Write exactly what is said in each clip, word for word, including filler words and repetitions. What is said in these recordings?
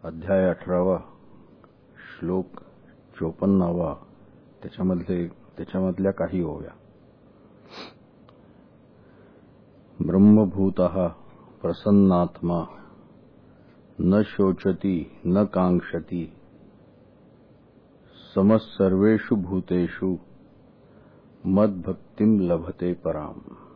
अध्याय अठरावा श्लोक चोपन्नावा त्याच्यामधले त्याच्यामधल्या काही ओव्या. ब्रह्मभूतः प्रसन्नात्मा न शोचति न कांक्षति समस्सर्वेषु भूतेषु मद्भक्तिं लभते पराम.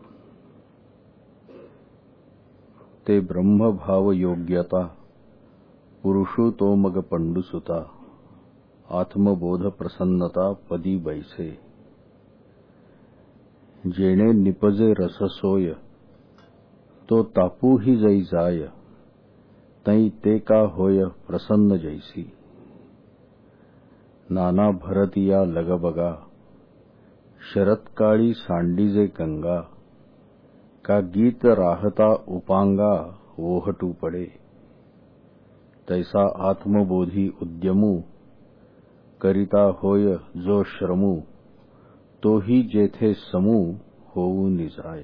ते ब्रह्मभाव योग्यता पुरुषो तो मग पंडुसुता आत्मबोध प्रसन्नता पदी बैसे. जेणे निपजे रससोय तो तापू ही जै जाय तै ते का होय प्रसन्न जैसी. नाना भरतिया लगबगा शरत्काळी सांडीजे गंगा का गीत राहता उपांगा ओहटू पडे. तैसा आत्मबोधी उद्यमू करिता होय जो श्रमू तोही जेथे समू होऊ निजाय.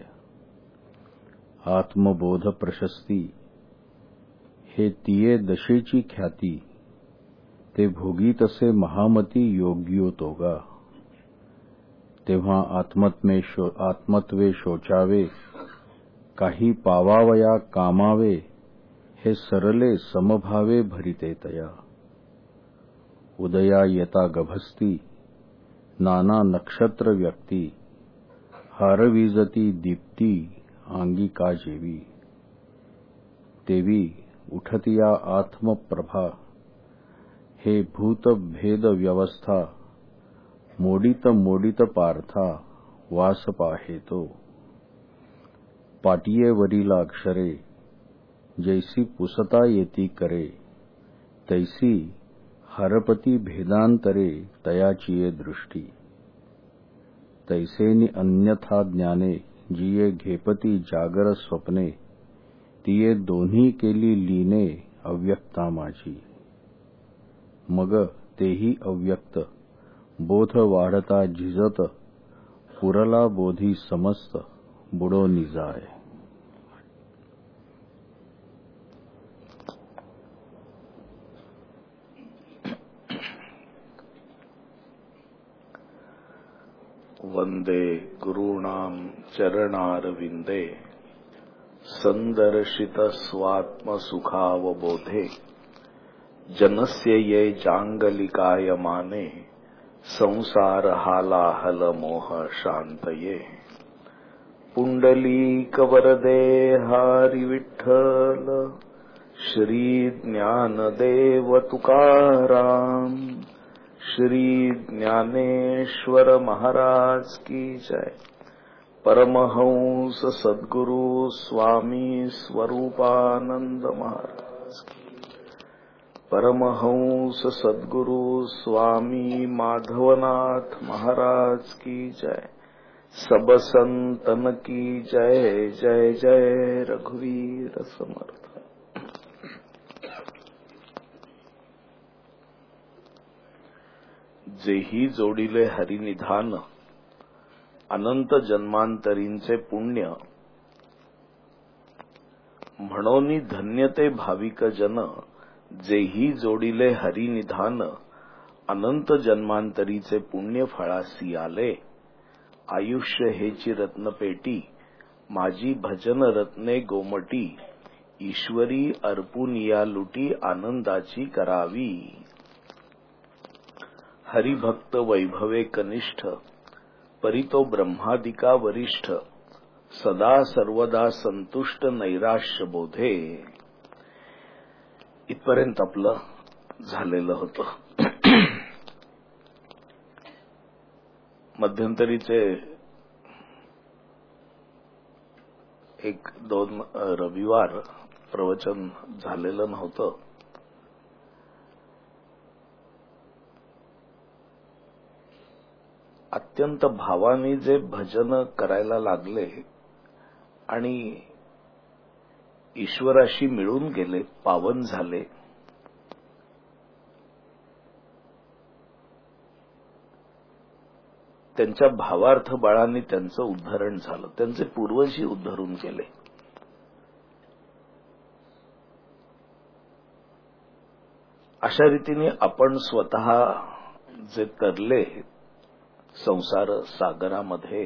आत्मबोध प्रशस्ती हे तिये दशेची ख्याती ते भोगी तसे महामती योग्यो तोगा. तेव्हा आत्मत्मे शो, आत्मत्वे शोचावे काही पावावया कामावे हे सरले समभावे भरिते तया. उदया येता गभस्ती नाना नक्षत्र व्यक्ती हारविजती दीप्ती आंगिका जेवी. तेवी उठतिया आत्मप्रभा हे भूत भेद व्यवस्था मोडित मोडित पार्था वास पाहेतो. पाटिये वरील अक्षरे जैसी पुसता येती करे तैसी हरपती भेदांतरे तयाचीये दृष्टी. तैसेनी अन्यथा ज्ञाने जिये घेपती जागर स्वप्ने तिये दोन्ही केली लीने अव्यक्ता माझी. मग तेही अव्यक्त बोध वाढता झिजत पुरला बोधी समस्त बुडो निजाय. वंदे गुरूणां चरणारविंदे संदर्शित स्वात्मसुखावबोधे. जनस्य ये जांगलिकायमाने संसार हालाहल मोह शांतये. पुंडलीकवरदे हरि विठ्ठल श्री ज्ञानदेव तुकाराम श्री ज्ञानेश्वर महाराज की जय. परमहंस सद्गुरु स्वामी स्वरूपानंद महाराज की. परमहंस सद्गुरु स्वामी माधवनाथ महाराज की जय. सब संतन की जय. जय जय रघुवीर समर्थ. जेही जोडिले हरिनिधान अनंत जन्मांतरींचे पुण्य म्हणोनी धन्यते भाविक जन. जेही जोडिले हरिनिधान अनंत जन्मांतरीचे पुण्य फळासी आले. आयुष्य हेची रत्नपेटी माझी भजन रत्ने गोमटी. ईश्वरी अर्पून या लुटी आनंदाची करावी. हरिभक्त वैभवे कनिष्ठ परितो ब्रह्मादिका वरिष्ठ. सदा सर्वदा संतुष्ट नैराश्य बोधे. इथपर्यंत आपलं झालेलं होतं. मध्यंतरीचे एक दोन रविवार प्रवचन झालेलं नव्हतं. अत्यंत भावाने जे भजन करायला लागले आणि ईश्वराशी मिळून गेले, पावन झाले, त्यांच्या भावार्थ बाळांनी त्यांचं उद्धरण झालं. त्यांचे पूर्वजही उद्धरून गेले. अशा रीतीने आपण स्वतः जे तरले संसार सागरामध्ये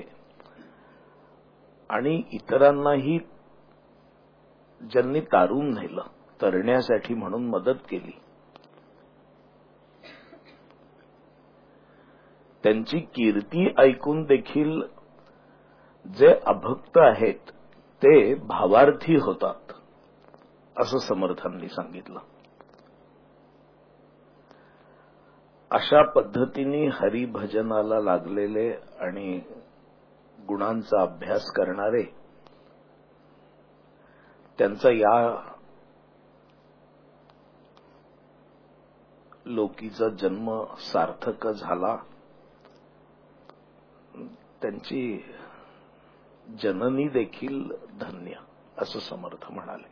आणि इतरांनाही ज्यांनी तारून नेलं, तरण्यासाठी म्हणून मदत केली, त्यांची कीर्ती ऐकून देखील जे अभक्त आहेत ते भावार्थी होतात, असं समर्थांनी सांगितलं. अशा पद्धतीने हरिभजनाला लागलेले आणि गुणांचा अभ्यास करणारे, त्यांचा या लोकीचा जन्म सार्थक झाला, त्यांची जननी देखील धन्य, असं समर्थ म्हणाले.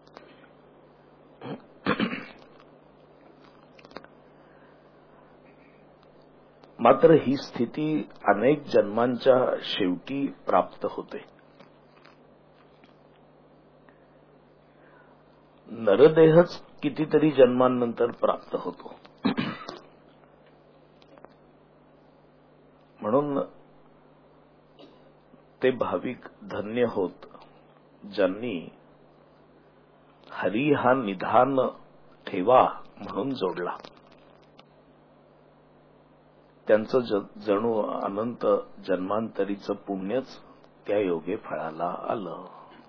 मात्र ही स्थिती अनेक जन्मांच्या शेवटी प्राप्त होते. नरदेहच कितीतरी जन्मांनंतर प्राप्त होतो. म्हणून ते भाविक धन्य होत ज्यांनी हरी हा निधान ठेवा म्हणून जोडला. त्यांचं जणू अनंत जन्मांतरीचं पुण्यच त्या योगे फळाला आलं.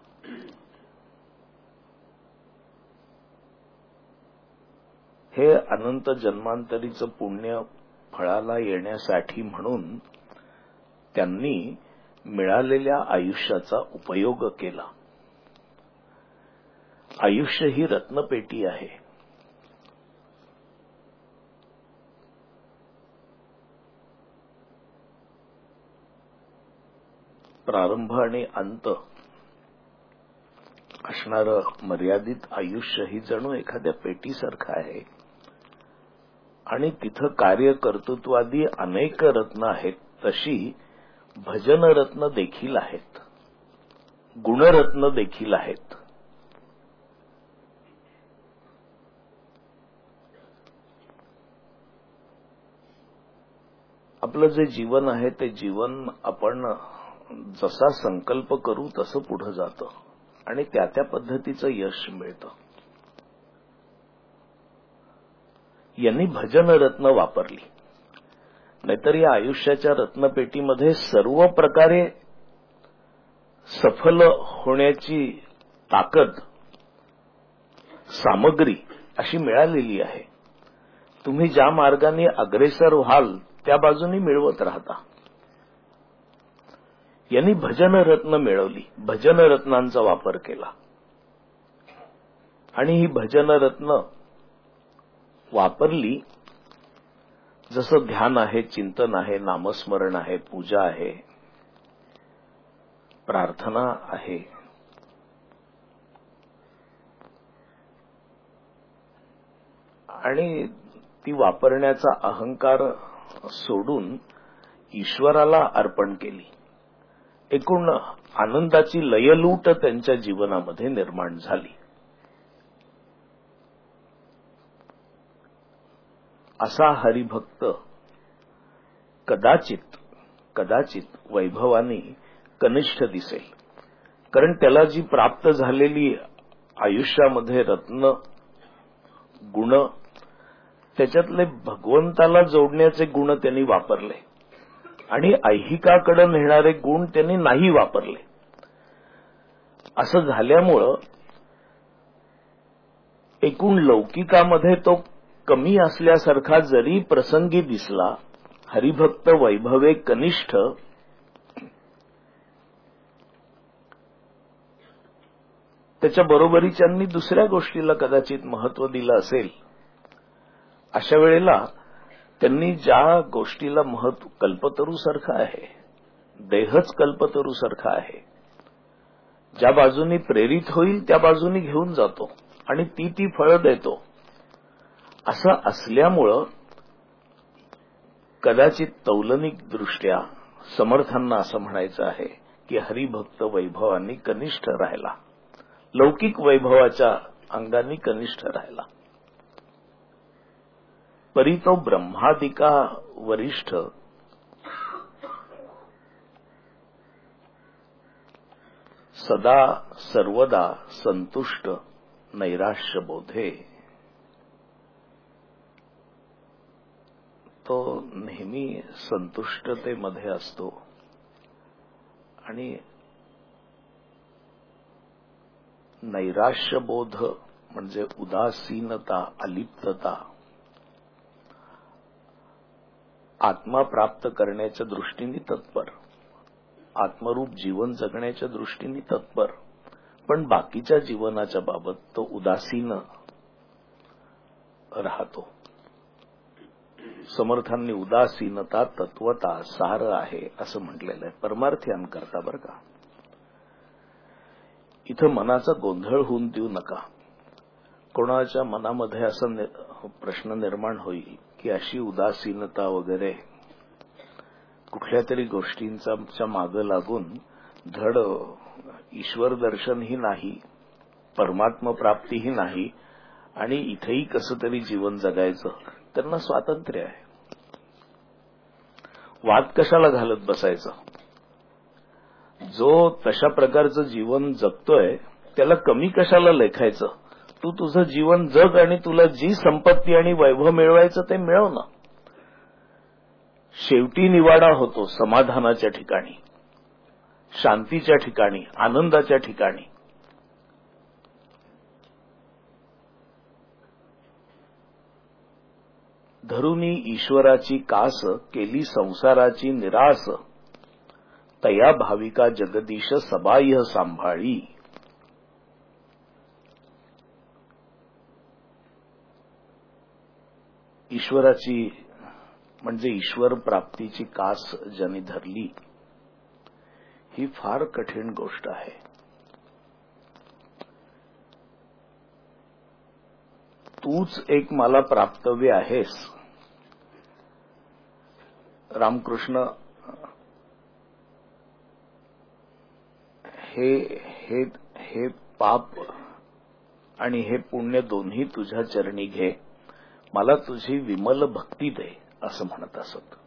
हे अनंत जन्मांतरीचं पुण्य फळाला येण्यासाठी म्हणून त्यांनी मिळालेल्या आयुष्याचा उपयोग केला. आयुष्य ही रत्नपेटी आहे. प्रारंभ आणि अंत असणारं मर्यादित आयुष्य ही जणू एखाद्या पेटीसारखं आहे आणि तिथं कार्य कर्तृत्वादी अनेक रत्न आहेत. तशी भजन रत्न देखील आहेत, गुणरत्न देखील आहेत. आपलं जे जीवन आहे ते जीवन आपण जसा संकल्प करू तसं पुढे जातं आणि त्या त्या पद्धतीचं यश मिळतं. यांनी भजन रत्न वापरली, नाहीतर या आयुष्याच्या रत्नपेटीमध्ये सर्व प्रकारे सफल होण्याची ताकद, सामग्री अशी मिळालेली आहे. तुम्ही ज्या मार्गाने अग्रेसर व्हाल त्या बाजूनी मिळवत राहता. यांनी भजन रत्न मिळवली, भजन रत्नांचा वापर केला आणि ही भजन रत्न वापरली. जसं ध्यान आहे, चिंतन आहे, नामस्मरण आहे, पूजा आहे, प्रार्थना आहे. आणि ती वापरण्याचा अहंकार सोडून ईश्वराला अर्पण केली. एकूण आनंदाची लयलूट त्यांच्या जीवनामध्ये निर्माण झाली. असा हरिभक्त कदाचित कदाचित वैभवानी कनिष्ठ दिसेल, कारण त्याला जी प्राप्त झालेली आयुष्यामध्ये रत्न गुण, त्याच्यातले भगवंताला जोडण्याचे गुण त्यांनी वापरले आणि ऐहिकाकडे नेणारे गुण त्यांनी नाही वापरले. असं झाल्यामुळं एकूण लौकिकामध्ये तो कमी असल्यासारखा जरी प्रसंगी दिसला, हरिभक्त वैभवे कनिष्ठ त्याच्या बरोबरीच्यांनी दुसऱ्या गोष्टीला कदाचित महत्व दिलं असेल. अशा वेळेला त्यांनी ज्या गोष्टीला महत्व, कल्पतरूसारखं आहे, देहच कल्पतरूसारखा आहे, ज्या बाजूनी प्रेरित होईल त्या बाजूनी घेऊन जातो आणि ती ती फळं देतो. असं असल्यामुळं कदाचित तौलनिक दृष्ट्या समर्थांना असं म्हणायचं आहे की हरिभक्त वैभवांनी कनिष्ठ राहिला, लौकिक वैभवाच्या अंगांनी कनिष्ठ राहिला. परी तो ब्रह्मादिका वरिष्ठ सदा सर्वदा संतुष्ट नैराश्य बोधे. तो नेहमी संतुष्टतेमध्ये असतो आणि नैराश्यबोध म्हणजे उदासीनता, अलिप्तता आत्मा प्राप्त करण्याच्या दृष्टीने तत्पर, आत्मरूप जीवन जगण्याच्या दृष्टीने तत्पर, पण बाकीच्या जीवनाच्या बाबत तो उदासीन राहतो. समर्थांनी उदासीनता तत्वता सार आहे असं म्हटलेलं आहे. परमार्थ्यान करता बरं का. इथं मनाचा गोंधळ होऊन देऊ नका. कोणाच्या मनामध्ये असा प्रश्न निर्माण होईल की अशी उदासीनता वगैरे कुठल्या तरी गोष्टींच्या मागं लागून धड ईश्वर दर्शनही नाही, परमात्म प्राप्तीही नाही आणि इथेही कसं तरी जीवन जगायचं. त्यांना स्वातंत्र्य आहे. वाद कशाला घालत बसायचं. जो तशा प्रकारचं जीवन जगतोय त्याला कमी कशाला लेखायचं. तू तुझं जीवन जग आणि तुला जी संपत्ती आणि वैभव मिळवायचं ते मिळव ना. शेवटी निवाडा होतो समाधानाच्या ठिकाणी, शांतीच्या ठिकाणी, आनंदाच्या ठिकाणी. धरुनी ईश्वराची कास केली संसाराची निरास, तया भाविका जगदीश सबाह्य सांभाळी. ईश्वराची म्हणजे ईश्वर प्राप्तीची कास ज्याने धरली ही फार कठीण गोष्ट आहे. तूच एक मला प्राप्तव्य आहेस. रामकृष्ण हे हे हे पाप आणि हे पुण्य दोन्ही तुझ्या चरणी घे, मला तुझी विमल भक्ती दे असं म्हणत असत.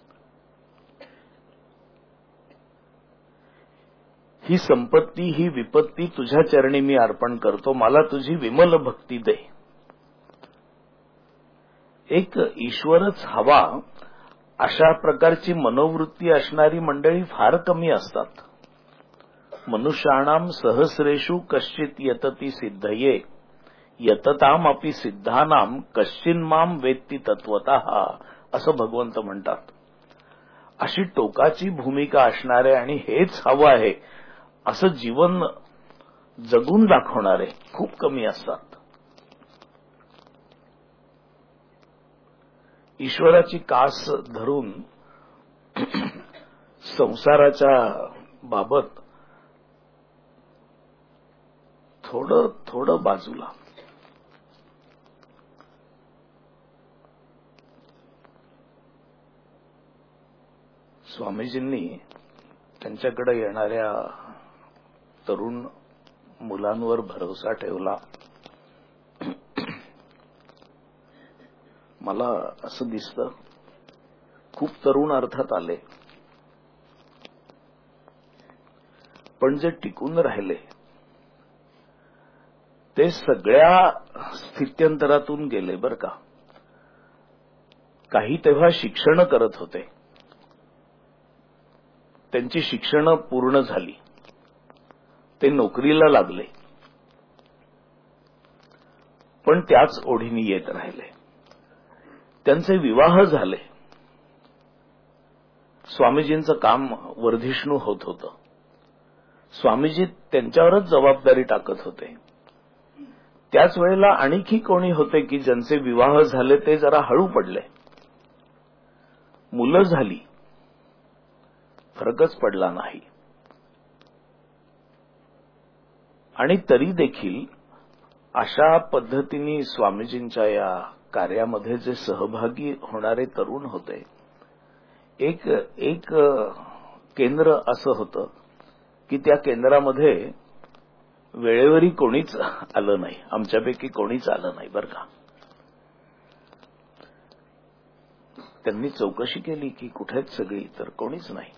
ही संपत्ती ही विपत्ती तुझ्या चरणी मी अर्पण करतो, मला तुझी विमल भक्ती दे. एक ईश्वरच हवा अशा प्रकारची मनोवृत्ती असणारी मंडळी फार कमी असतात. मनुष्याणाम सहस्रेषु कश्चित यतती सिद्धये, यतताम अपि सिद्धानाम कश्चिन्माम वेत्ती तत्वतः असं भगवंत म्हणतात. अशी टोकाची भूमिका असणारे आणि हेच हवं आहे असं जीवन जगून दाखवणारे खूप कमी असतात. ईश्वराची कास धरून संसाराच्या बाबत थोडं थोडं बाजूला. स्वामीजींनी त्यांच्याकडे येणाऱ्या तरुण मुलांवर भरोसा ठेवला. मला असं दिसतं खूप तरुण अर्थात आले, पण जे टिकून राहिले ते सगळ्या स्थित्यंतरातून गेले बरं का. काही तेव्हा शिक्षण करत होते, त्यांची शिक्षण पूर्ण झाली, ते नोकरीला लागले, पण त्याच ओढीने येत राहिले. त्यांचे विवाह झाले. स्वामीजींचं काम वर्धिष्णू होत होतं. स्वामीजी त्यांच्यावरच जबाबदारी टाकत होते. त्याच वेळेला आणखी कोणी होते की ज्यांचे विवाह झाले ते जरा हळू पडले. मुलं झाली, फरकच पडला नाही. आणि तरी देखील अशा पद्धतीने स्वामीजींच्या या कार्यामध्ये जे सहभागी होणारे तरुण होते, एक एक केंद्र असं होतं की त्या केंद्रामध्ये वेळेवरही कोणीच आलं नाही. आमच्यापैकी कोणीच आलं नाही बरं का. त्यांनी चौकशी केली की कुठेच सगळी, तर कोणीच नाही.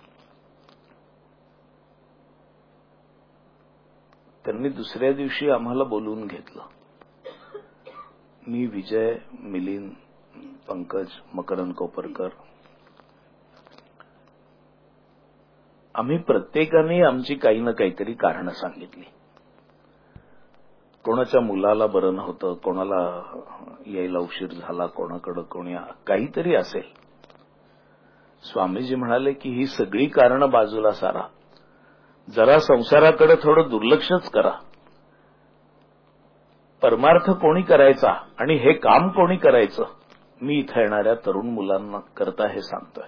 त्यांनी दुसऱ्या दिवशी आम्हाला बोलवून घेतलं. मी, विजय, मिलिंद, पंकज, मकरंद कोपरकर, आम्ही प्रत्येकाने आमची काही ना काहीतरी कारणं सांगितली. कोणाच्या मुलाला बरं नव्हतं, कोणाला यायला उशीर झाला, कोणाकडं कोणी काहीतरी असेल. स्वामीजी म्हणाले की ही सगळी कारणं बाजूला सारा, जरा संसाराकडे थोडं दुर्लक्षच करा. परमार्थ कोणी करायचा आणि हे काम कोणी करायचं, मी इथं येणाऱ्या तरुण मुलांना करता हे सांगतोय.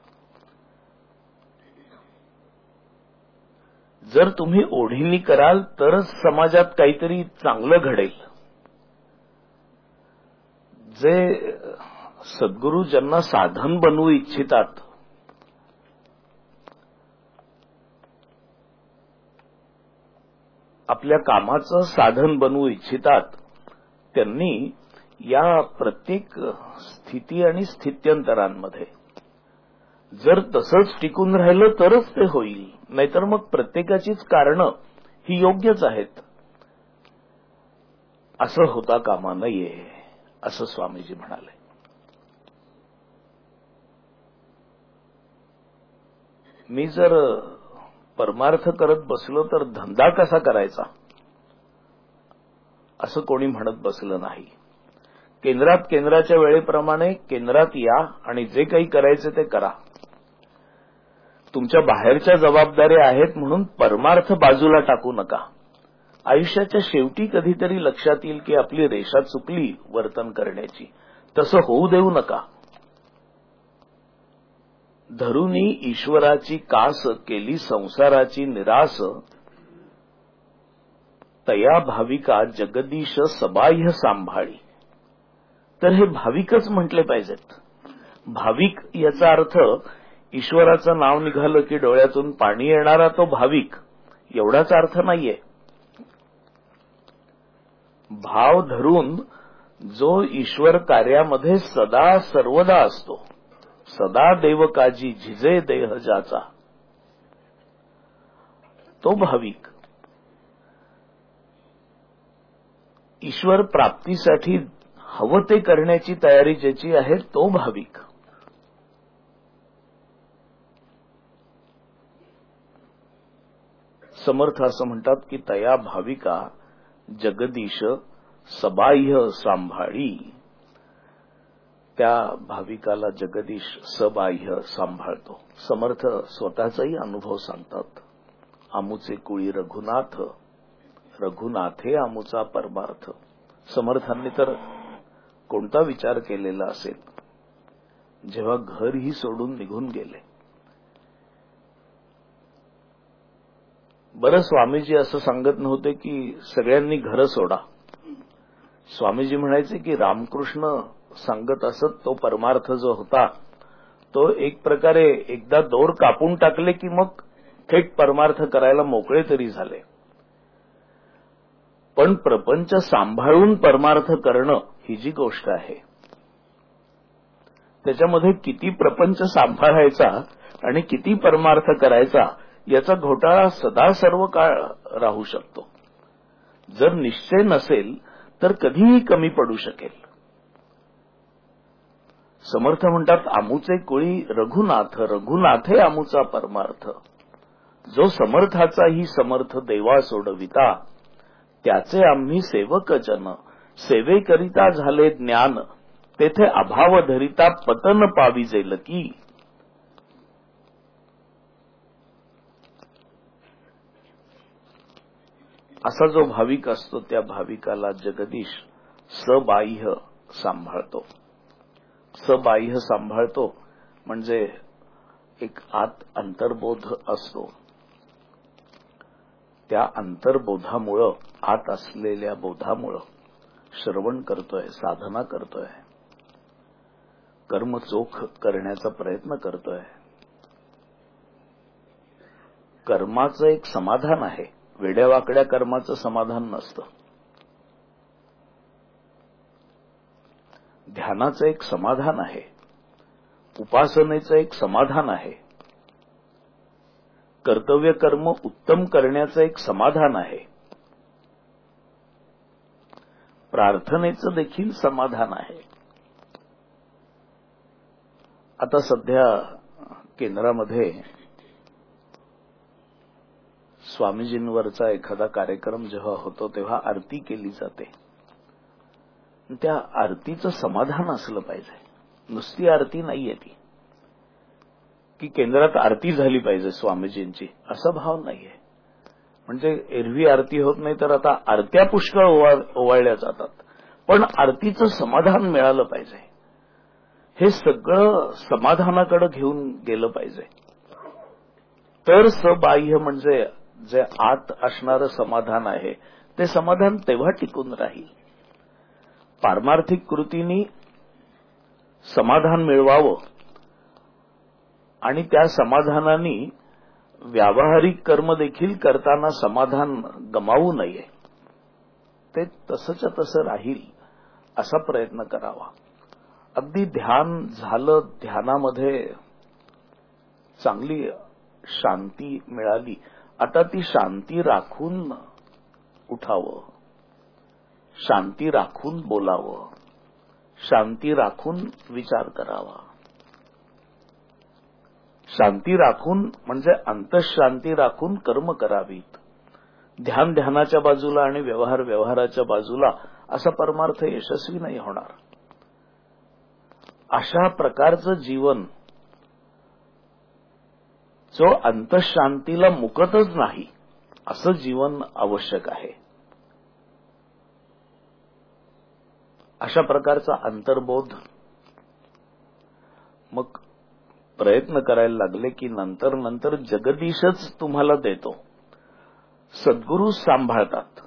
जर तुम्ही ओढीने कराल तरच समाजात काहीतरी चांगलं घडेल. जे सद्गुरू ज्यांना साधन बनवू इच्छितात, आपल्या कामाचं साधन बनवू इच्छितात, त्यांनी या प्रत्येक स्थिती आणि स्थित्यंतरांमध्ये जर तसंच टिकून राहिलं तरच ते होईल. नाहीतर मग प्रत्येकाचीच कारणं ही योग्यच आहेत असं होता कामा नये, असं स्वामीजी म्हणाले. मी जर परमार्थ करत बसलो तर धंदा कसा करायचा असं कोणी म्हणत बसलं नाही. केंद्रात केंद्राच्या वेळेप्रमाणे केंद्रात या आणि जे काही करायचे ते करा. तुमच्या बाहेरच्या जबाबदाऱ्या आहेत म्हणून परमार्थ बाजूला टाकू नका. आयुष्याच्या शेवटी कधीतरी लक्षात येईल की आपली रेषा चुकली वर्तन करण्याची, तसं होऊ देऊ नका. धरुनी ईश्वराची कास केली संसाराची निरास, तया भाविका जगदीश सबाह्य सांभाळी. तर हे भाविकच म्हटले पाहिजेत. भाविक याचा अर्थ ईश्वराचं नाव निघालं की डोळ्यातून पाणी येणारा तो भाविक एवढाच अर्थ नाहीये. भाव धरून जो ईश्वर कार्यामध्ये सदा सर्वदा असतो, सदा देवकाजी झिजे देह जाचा, तो भाविक. ईश्वर प्राप्तीसाठी हवं ते करण्याची तयारी ज्याची आहे तो भाविक. समर्थ असं म्हणतात की तया भाविका जगदीश सबाह्य सांभाळी. त्या भाविकाला जगदीश सबाह्य सांभाळतो. समर्थ स्वतःचाही अनुभव सांगतात. आमुचे कुळी रघुनाथ, रघुनाथे आमुचा परमार्थ. समर्थांनी तर कोणता विचार केलेला असेल जेव्हा घरही सोडून निघून गेले. बरं, स्वामीजी असं सांगत नव्हते की सगळ्यांनी घरं सोडा. स्वामीजी म्हणायचे की रामकृष्ण सांगत असत तो परमार्थ जो होता तो एक प्रकारे एकदा दोर कापून टाकले की मग थेट परमार्थ करायला मोकळे तरी झाले. पण प्रपंच सांभाळून परमार्थ करणं ही जी गोष्ट आहे त्याच्यामध्ये किती प्रपंच सांभाळायचा आणि किती परमार्थ करायचा याचा घोटाळा सदा सर्व काळ राहू शकतो. जर निश्चय नसेल तर कधीही कमी पडू शकेल. समर्थ म्हणतात आमुचे कुळी रघुनाथ, रघुनाथे आमुचा परमार्थ. जो समर्थाचाही समर्थ देवा सोडविता, त्याचे आम्ही सेवक जन. सेवेकरिता झाले ज्ञान, तेथे अभाव धरिता पतन पाविजेल की. असा जो भाविक असतो त्या भाविकाला जगदीश सबाह्य सांभाळतो. सबाह्य सांभाळतो म्हणजे एक आत अंतर्बोध असतो. त्या अंतर्बोधामुळं, आत असलेल्या बोधामुळं श्रवण करतोय, साधना करतोय, कर्म चोख करण्याचा प्रयत्न करतोय. कर्माचं एक समाधान आहे, वेड्यावाकड्या कर्माचं समाधान नसतं. ध्यानाचं एक समाधान आहे, उपासनेचं एक समाधान आहे, कर्तव्य कर्म उत्तम करण्याचं एक समाधान आहे, प्रार्थनेचं देखील समाधान आहे. आता सध्या केंद्रामध्ये स्वामीजींवरचा एखादा कार्यक्रम जेव्हा होतो तेव्हा आरती केली जाते. त्या आरतीचं समाधान असलं पाहिजे. नुसती आरती नाहीये ती की केंद्रात आरती झाली पाहिजे स्वामीजींची, असा भाव नाहीये. म्हणजे एरवी आरती होत नाही तर आता आरत्या पुष्कळ ओवाळल्या जातात, पण आरतीचं समाधान मिळालं पाहिजे. हे सगळं समाधानाकडे घेऊन गेलं पाहिजे. तर सबाह्य म्हणजे जे आत असणारं समाधान आहे ते समाधान तेव्हा टिकून राहील. पारमार्थिक कृतींनी समाधान मिळवावं आणि त्या समाधानाने व्यावहारिक कर्म देखील करताना समाधान गमावू नये. ते तसंच्या तसं राहील असा प्रयत्न करावा. अगदी ध्यान झालं, ध्यानामध्ये चांगली शांती मिळाली, आता ती शांती राखून उठावं, शांती राखून बोलावं, शांती राखून विचार करावा. शांती राखून म्हणजे अंतःशांती राखून कर्म करावीत. ध्यान ध्यानाच्या बाजूला आणि व्यवहार व्यवहाराच्या बाजूला असा परमार्थ यशस्वी नाही होणार. अशा प्रकारचं जीवन जो अंतःशांतीला मुकतच नाही असं जीवन आवश्यक आहे. अशा प्रकारचा अंतर्बोध मग प्रयत्न करायला लागले की नंतर नंतर जगदीशच तुम्हाला देतो. सद्गुरू सांभाळतात.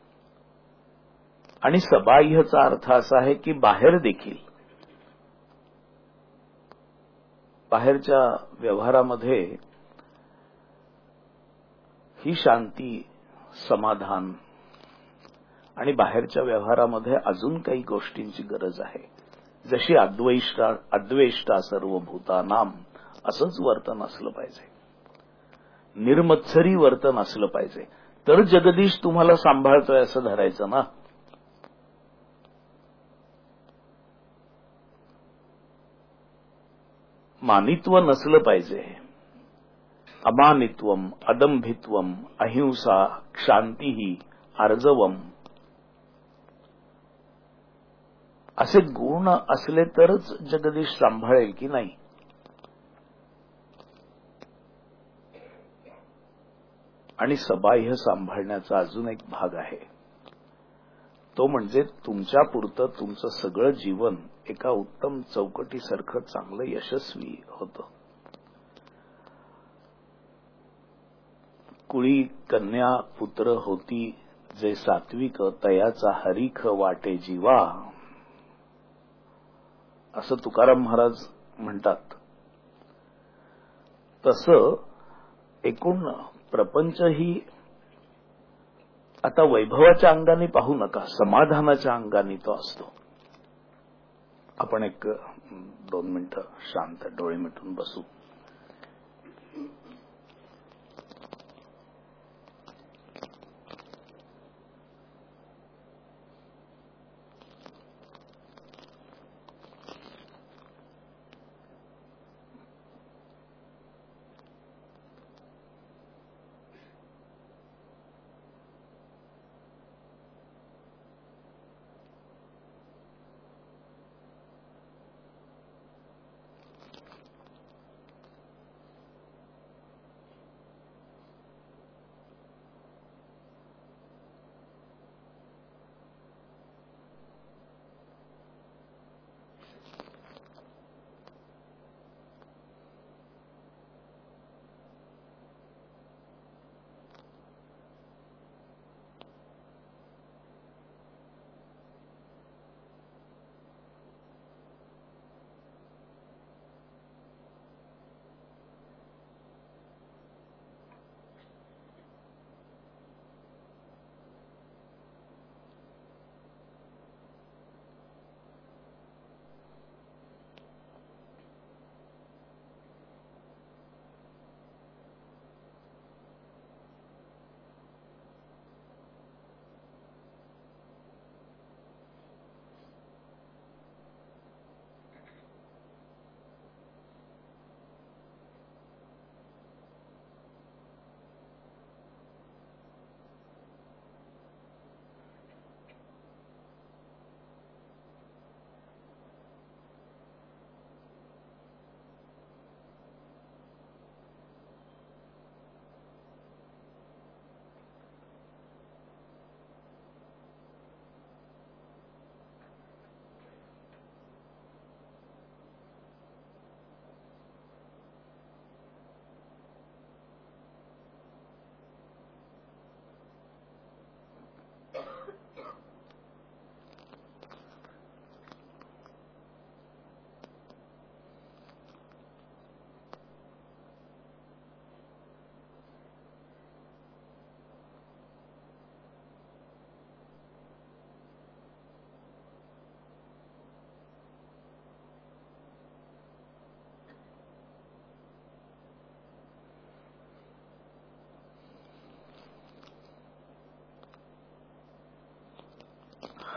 आणि सबाह्यचा अर्थ असा आहे की बाहेर देखील, बाहेरच्या व्यवहारामध्ये ही शांती, समाधान आणि बाहेरच्या व्यवहारामध्ये अजून काही गोष्टींची गरज आहे. जशी अद्वेष्टा अद्वेष्टा सर्वभूतानाम असंच वर्तन असलं पाहिजे. निर्मत्सरी वर्तन असलं पाहिजे. तर जगदीश तुम्हाला सांभाळतोय असं धरायचं ना. मानित्व नसलं पाहिजे. अमानित्वम, अदंभित्वम, अहिंसा, क्षांतीही, आर्जवम असे गुण असले तरच जगदीश सांभाळेल की नाही. आणि सबाह्य सांभाळण्याचा अजून एक भाग आहे. तो म्हणजे तुमच्यापुरतं तुमचं सगळं जीवन एका उत्तम चौकटीसारखं चांगलं यशस्वी होतं. कुळी कन्या पुत्र होती जे सात्विक, तयाचा हरीख वाटे जीवा, असं तुकाराम महाराज म्हणतात. तसं एकूण प्रपंच ही आता वैभवाच्या अंगाने पाहू नका, समाधानाच्या अंगाने तो असतो. आपण एक दोन मिनिटं शांत डोळे मिटून बसू.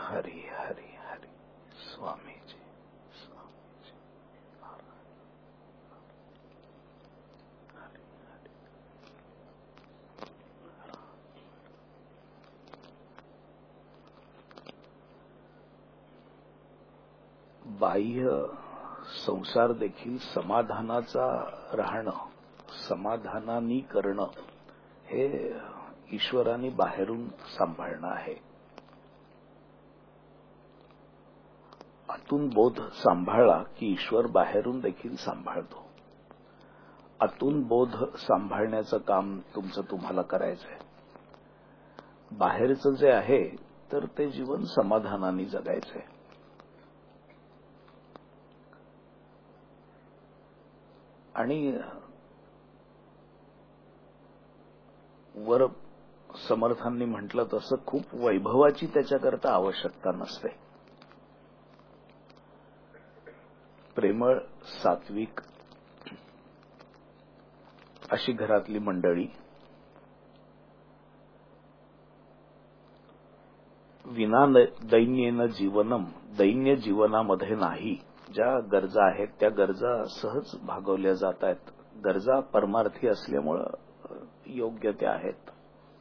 हरी हरी हरी. स्वामीजी स्वामीजी. हरी हरी. बाह्य संसार देखील समाधानाचा राहणं, समाधानानी करणं हे ईश्वराने बाहेरून सांभाळणं आहे. आतून बोध सांभाळला की ईश्वर बाहेरून देखील सांभाळतो. आतून बोध सांभाळण्याचं काम तुमचं तुम्हाला करायचंय. बाहेरचं जे आहे तर ते जीवन समाधानाने जगायचंय. आणि वर समर्थांनी म्हटलं तसं खूप वैभवाची त्याच्याकरता आवश्यकता नसते. प्रेमळ, सात्विक अशी घरातली मंडळी, विना दैन्येन जीवनम, दैन्य जीवनामध्ये नाही. ज्या गरजा आहेत त्या गरजा सहज भागवल्या जात आहेत. गरजा परमार्थी असल्यामुळं योग्य त्या आहेत.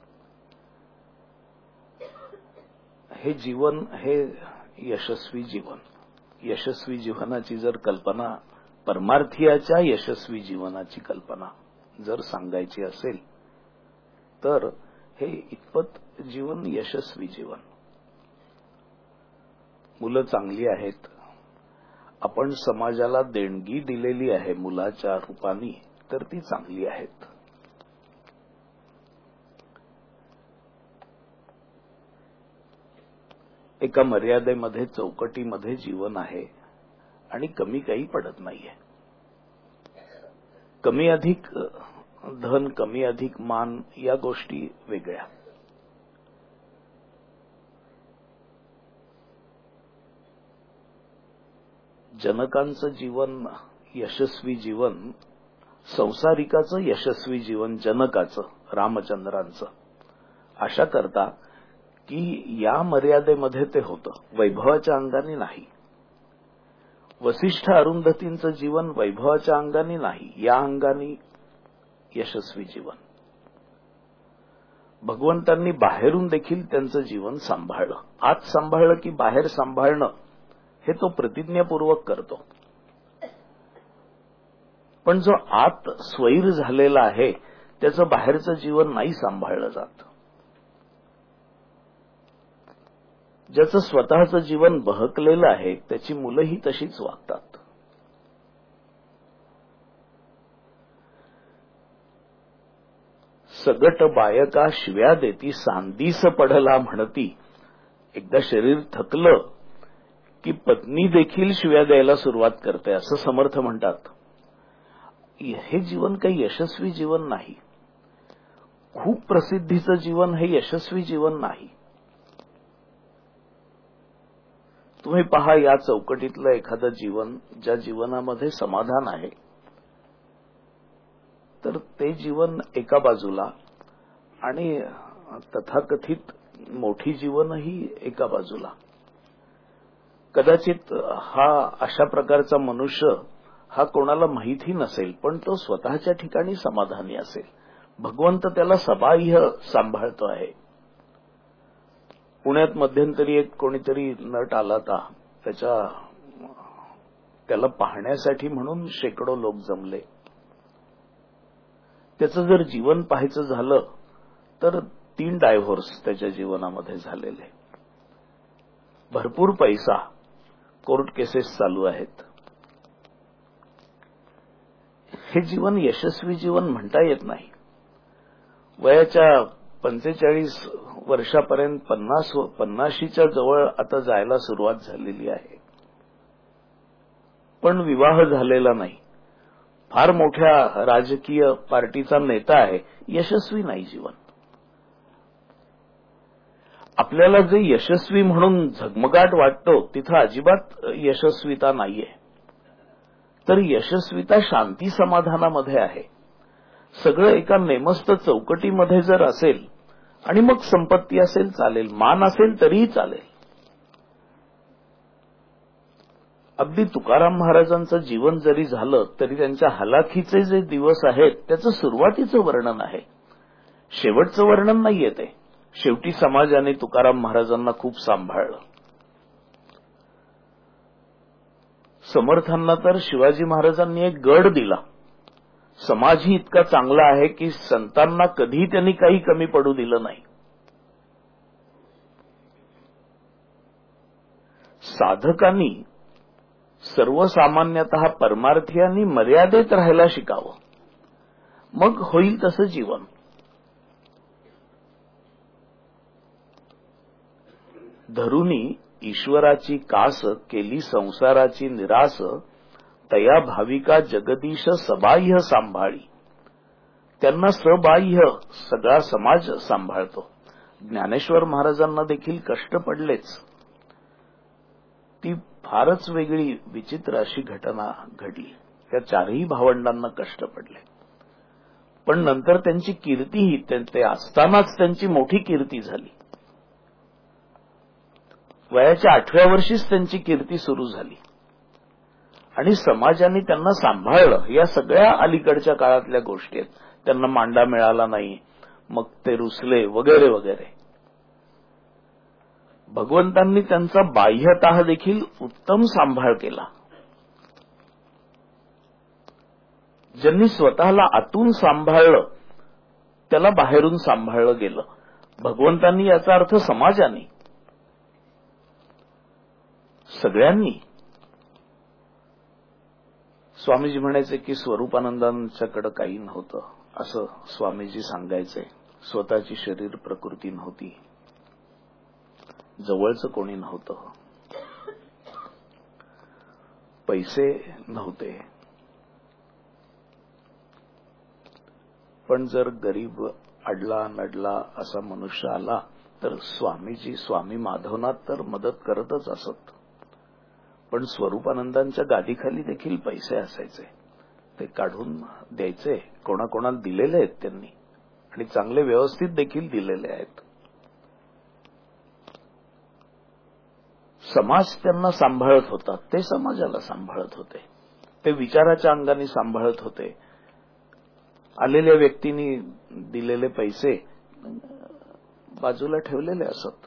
हे जीवन हे यशस्वी जीवन. यशस्वी जीवनाची जर कल्पना, परमार्थीयाच्या यशस्वी जीवनाची कल्पना जर सांगायची असेल तर हे इतपत जीवन यशस्वी जीवन. मुलं चांगली आहेत. आपण समाजाला देणगी दिलेली आहे मुलाच्या रूपाने, तर ती चांगली आहेत. एका मर्यादेमध्ये, चौकटीमध्ये जीवन आहे आणि कमी काही पडत नाहीये. कमी अधिक धन, कमी अधिक मान या गोष्टी वेगळ्या. जनकांचं जीवन यशस्वी जीवन, संसारिकाचं यशस्वी जीवन जनकाचं, रामचंद्रांचं, अशा करता की या मर्यादेमध्ये ते होतं, वैभवाच्या अंगाने नाही. वसिष्ठ अरुंधतींचं जीवन वैभवाच्या अंगाने नाही, या अंगाने यशस्वी जीवन. भगवंतांनी बाहेरून देखील त्यांचं जीवन सांभाळलं. आत सांभाळलं की बाहेर सांभाळणं हे तो प्रतिज्ञापूर्वक करतो. पण जो आत स्वैर झालेला आहे त्याचं बाहेरचं जीवन नाही सांभाळलं जात. ज्याचं स्वतःचं जीवन बहकलेलं आहे त्याची मुलंही तशीच वागतात. सगट बायका शिव्या देती, सांदीस पडला म्हणती. एकदा शरीर थकलं की पत्नी देखील शिव्या द्यायला सुरुवात करते असं समर्थ म्हणतात. हे जीवन काही यशस्वी जीवन नाही. खूप प्रसिद्धीचं जीवन हे यशस्वी जीवन नाही. तुम्ही पहा, या चौकटीतलं एखादं जीवन, ज्या जीवनामध्ये समाधान आहे, तर ते जीवन एका बाजूला आणि तथाकथित मोठी जीवनही एका बाजूला. कदाचित हा अशा प्रकारचा मनुष्य हा कोणाला माहिती नसेल, पण तो स्वतःच्या ठिकाणी समाधानी असेल. भगवंत त्याला सबाह्य सांभाळतो आहे. पुण्यात मध्यंतरी एक कोणीतरी नट आला होता. त्याच्या त्याला पाहण्यासाठी म्हणून शेकडो लोक जमले. त्याचं जर जीवन पाहायचं झालं तर तीन डायव्होर्स त्याच्या जीवनामध्ये झालेले. भरपूर पैसा, कोर्ट केसेस चालू आहेत. हे जीवन यशस्वी जीवन म्हणता येत नाही. वयाच्या पंचेचाळीस वर्षापर्यंत पन्नास पन्नाशीच्या जवळ आता जायला सुरुवात झालेली आहे, पण विवाह झालेला नाही. फार मोठ्या राजकीय पार्टीचा नेता आहे, यशस्वी नाही जीवन. आपल्याला जे यशस्वी म्हणून झगमगाट वाटतो तिथं अजिबात यशस्विता नाहीये. तर यशस्विता शांती समाधानामध्ये आहे. सगळं एका नेमस्त चौकटीमध्ये जर असेल आणि मग संपत्ती असेल चालेल, मान असेल तरीही चालेल, अगदी तुकाराम महाराजांचं जीवन जरी झालं तरी त्यांच्या हलाखीचे जे दिवस आहेत त्याचं सुरुवातीचं वर्णन आहे, शेवटचं वर्णन नाहीये ते. शेवटी समाजाने तुकाराम महाराजांना खूप सांभाळलं. समर्थांना तर शिवाजी महाराजांनी एक गड दिला. समाजही इतका चांगला आहे की संतांना कधी त्यांनी काही कमी पडू दिलं नाही. साधकांनी सर्वसामान्यतः परमार्थीयांनी मर्यादेत राहायला शिकावं, मग होईल तसं जीवन. धरुनी ईश्वराची कास केली संसाराची निरास, तया भाविका जगदीश सबाह्य सांभाळी. त्यांना सबाह्य सगळा समाज सांभाळतो. ज्ञानेश्वर महाराजांना देखील कष्ट पडलेच. ती फारच वेगळी विचित्र अशी घटना घडली. त्या चारही भावंडांना कष्ट पडले, पण नंतर त्यांची कीर्तीही ते असतानाच त्यांची मोठी कीर्ती झाली. वयाच्या आठव्या वर्षीच त्यांची कीर्ती सुरू झाली आणि समाजाने त्यांना सांभाळलं. या सगळ्या अलीकडच्या काळातल्या गोष्टी आहेत. त्यांना मांडा मिळाला नाही, मग ते रुसले वगैरे वगैरे. भगवंतांनी त्यांचा बाह्यतः देखील उत्तम सांभाळ केला. ज्यांनी स्वतःला आतून सांभाळलं त्याला बाहेरून सांभाळलं गेलं. भगवंतांनी याचा अर्थ समाजाने, सगळ्यांनी. स्वामीजी म्हणायचे की स्वरूपानंदांच्याकडे काही नव्हतं असं स्वामीजी सांगायचे. स्वतःची शरीर प्रकृती नव्हती, जवळचं कोणी नव्हतं, पैसे नव्हते. पण जर गरीब अडला नडला असा मनुष्य आला तर स्वामीजी स्वामी माधवनाथ तर मदत करतच असत. पण स्वरूपानंदांच्या गादीखाली देखील पैसे असायचे, ते काढून द्यायचे. कोणाकोणाला दिलेले आहेत त्यांनी आणि चांगले व्यवस्थित देखील दिलेले आहेत. समाज त्यांना सांभाळत होता, ते समाजाला सांभाळत होते. ते विचाराच्या अंगाने सांभाळत होते. आलेल्या व्यक्तींनी दिलेले पैसे बाजूला ठेवलेले असत.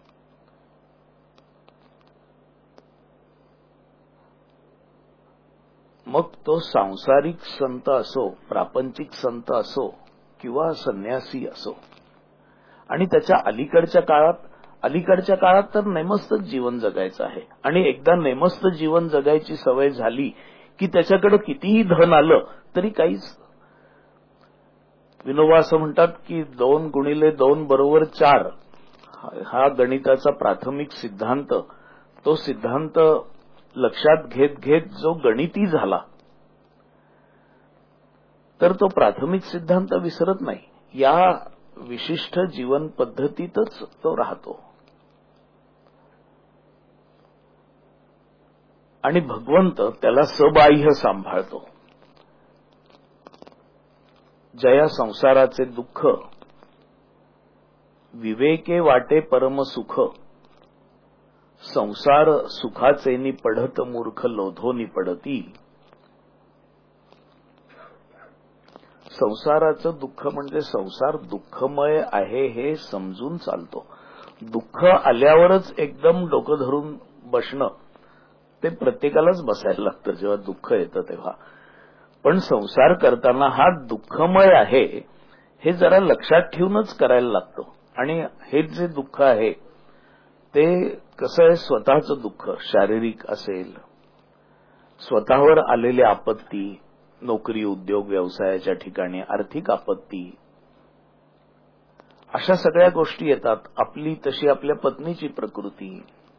मग तो सांसारिक संत असो, प्रापंचिक संत असो किंवा संन्यासी असो. आणि त्याच्या अलीकडच्या काळात अलीकडच्या काळात तर नेमस्तच जीवन जगायचं आहे. आणि एकदा नेमस्त जीवन जगायची सवय झाली की त्याच्याकडे कितीही धन आलं तरी काहीच. विनोबा असं म्हणतात की दोन गुणिले दोन बरोबर चार हा गणिताचा प्राथमिक सिद्धांत, तो सिद्धांत लक्षात घेत घेत जो गणिती झाला तर तो प्राथमिक सिद्धांत विसरत नाही. या विशिष्ट जीवन पद्धतीतच तो राहतो. आणि भगवंत त्याला सबाह्य सांभाळतो. जया संसाराचे दुःख विवेके वाटे परम सुख, संसार सुखाचे नि पढत मूर्ख लोधोनी पडती. संसाराचं दुःख म्हणजे संसार दुःखमय आहे हे समजून चालतो. दुःख आल्यावरच एकदम डोकं धरून बसणं ते प्रत्येकालाच बसायला लागतं जेव्हा दुःख येतं तेव्हा. पण संसार करताना हा दुःखमय आहे हे जरा लक्षात ठेवूनच करायला लागतो. आणि हे जे दुःख आहे ते कसं आहे, स्वतःचं दुःख शारीरिक असेल, स्वतःवर आलेली आपत्ती, नोकरी उद्योग व्यवसायाच्या ठिकाणी आर्थिक आपत्ती, अशा सगळ्या गोष्टी येतात. आपली तशी आपल्या पत्नीची प्रकृती,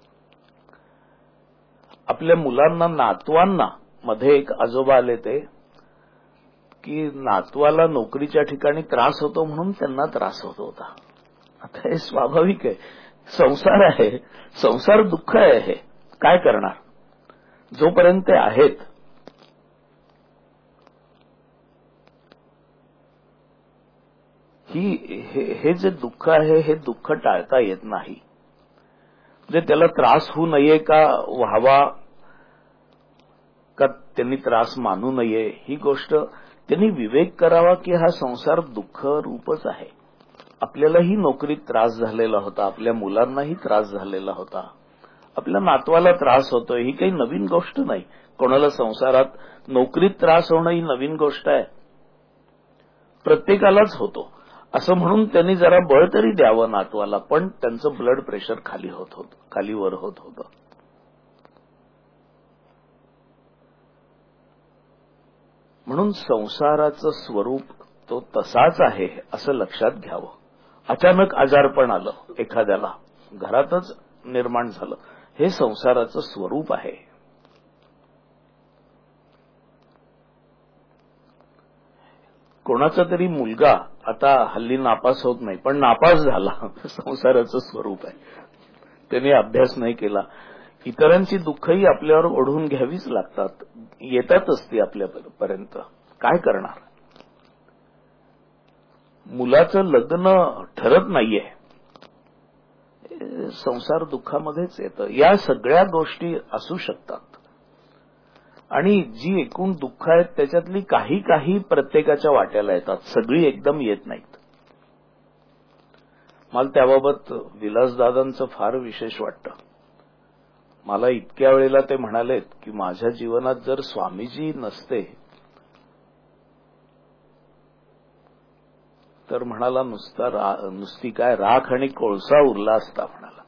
आपल्या मुलांना नातवांना. मध्ये एक आजोबा आले ते की नातवाला नोकरीच्या ठिकाणी त्रास होतो म्हणून त्यांना त्रास होत होता. आता हे स्वाभाविक आहे, संसार आहे, संसार दुःख आहे. हे काय करणार जोपर्यंत ते आहेत. ही हे, हे जे दुःख आहे हे दुःख टाळता येत नाही. म्हणजे त्याला त्रास होऊ नये का व्हावा त्यांनी त्रास मानू नये, ही गोष्ट त्यांनी विवेक करावा की हा संसार दुःख रूपच आहे. आपल्यालाही नोकरीत त्रास झालेला होता, आपल्या मुलांनाही त्रास झालेला होता, आपल्या नातवाला त्रास होतोय, ही काही नवीन गोष्ट नाही. कोणाला संसारात नोकरीत त्रास होणं ही नवीन गोष्ट आहे? प्रत्येकालाच होतो. असं म्हणून त्यांनी जरा बळ तरी द्यावं नातवाला, पण त्यांचं ब्लड प्रेशर खाली होत होतं, खाली वर होत होतं. म्हणून संसाराचं स्वरूप तो तसाच आहे असं लक्षात घ्यावं. अचानक आजारपण आलं एखाद्याला, घरातच निर्माण झालं, हे संसाराचं स्वरूप आहे. कोणाचा तरी मुलगा आता हल्ली नापास होत नाही, पण नापास झाला, संसाराचं स्वरूप आहे. त्याने अभ्यास नाही केला. इतरांची दुःखही आपल्यावर ओढून घ्यावीच लागतात, येतातच ती आपल्यापर्यंत. काय करणार? मुलाचं लग्न ठरत नाहीये, संसार दुःखामध्येच येतं. या सगळ्या गोष्टी असू शकतात. आणि जी एकूण दुःख आहेत त्याच्यातली काही काही प्रत्येकाच्या वाट्याला येतात, सगळी एकदम येत नाहीत. मला त्याबाबत विलासदादांचं फार विशेष वाटतं. मला इतक्या वेळेला ते म्हणालेत की माझ्या जीवनात जर स्वामीजी नसते तर म्हणाला नुसता रा, नुसती काय राख आणि कोळसा उरला असता म्हणाला.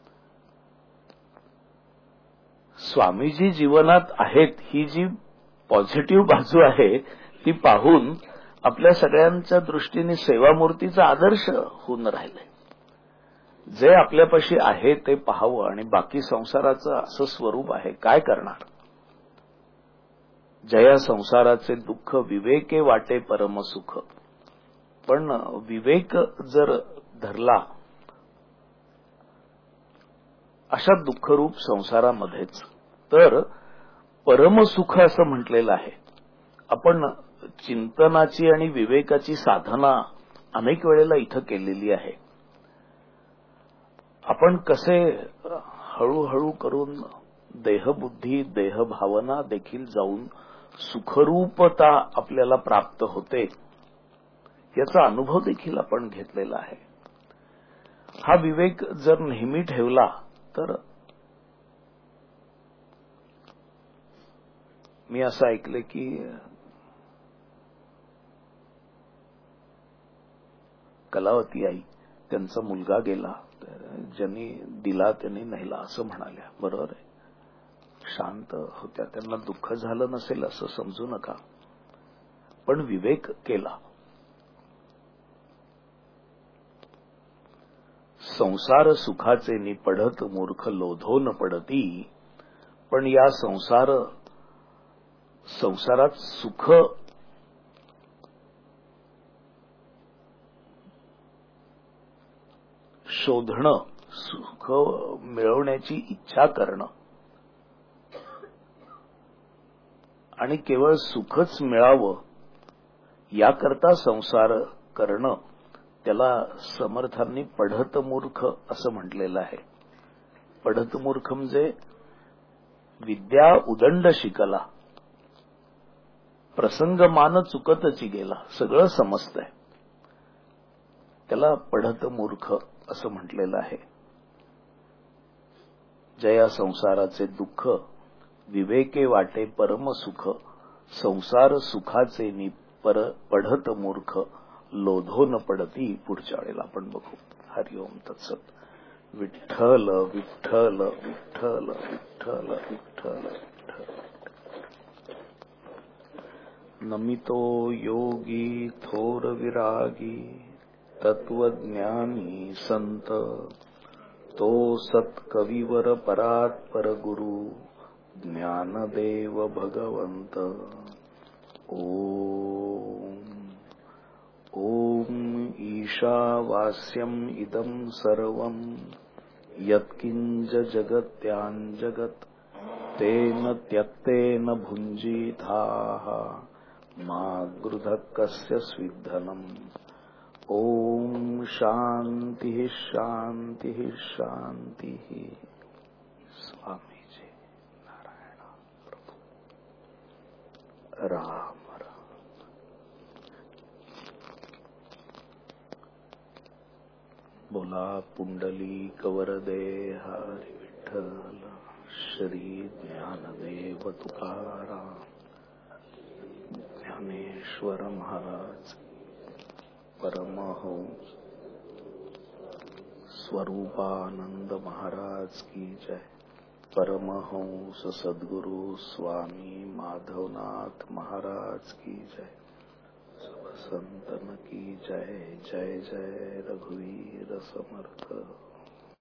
स्वामीजी जीवनात आहेत ही जी पॉझिटिव्ह बाजू आहे ती पाहून आपल्या सगळ्यांच्या दृष्टीने सेवामूर्तीचा आदर्श होऊन राहिलाय. जे आपल्यापाशी आहे ते पाहावं आणि बाकी संसाराचं असं स्वरूप आहे, काय करणार? जया संसाराचे दुःख विवेके वाटे परमसुख. पण विवेक जर धरला अशा दुःखरूप संसारामध्येच तर परमसुख असं म्हटलेलं आहे. आपण चिंतनाची आणि विवेकाची साधना अनेक वेळेला इथं केलेली आहे. आपण कसे हळूहळू करून देहबुद्धी देहभावना देखील जाऊन सुखरूपता आपल्याला प्राप्त होते याचा अनुभव देखील आपण घेतलेला आहे. हा विवेक जर नेहमी ठेवला तर मी असं ऐकले की कलावती आई त्यांचा मुलगा गेला, ज्यांनी दिला त्यांनी नेला असं म्हणाल्या. बरोबर आहे, शांत होत्या, त्यांना दुःख झालं नसेल असं समजू नका, पण विवेक केला. संसार सुखाचे नि पढत मूर्ख लोधो न पडती. पण या संसार संसारात सुख शोधणं, सुख मिळवण्याची इच्छा करणं आणि केवळ सुखच मिळावं याकरता संसार करणं, त्याला समर्थांनी पढत मूर्ख असं म्हटलेलं आहे. पढत मूर्ख म्हणजे विद्या उदंड शिकला, प्रसंग मान चुकतची गेला, सगळं समजतंय, त्याला पढत मूर्ख असं म्हटलेलं आहे. जया संसाराचे दुःख विवेके वाटे परमसुख. संसार सुखाचे नि पर पढत मूर्ख लोधो न पडती. पुढच्या वेळेला आपण बघू. हरिओम तत्सत. विठ्ठल विठ्ठल विठ्ठल विठ्ठल विठ्ठल विठ्ठल. नमितो योगी थोर विरागी तत्वज्ञानी संत. तो सत्कविवर परात्पर गुरु ज्ञानदेव भगवंत. ओम ओम ईशावास्यम इदं सर्वं यत्किंच जगत्याञ्जगत् तेन त्यक्तेन भुञ्जीथाः मा गृधः कस्य स्विद्धनम्. ओम शांति शांति शांति. स्वामी जी नारायण प्रभु. राम राम। बोला पुंडलिक वरदे हरी विठ्ठल, श्री ज्ञानदेव तुकाराम, ज्ञानेश्वर महाराज, परमहंस स्वरूपानंद महाराज की जय, परमहंस सद्गुरु स्वामी माधवनाथ महाराज की जय, सब संतन की जय। जय जय रघुवीर समर्थ।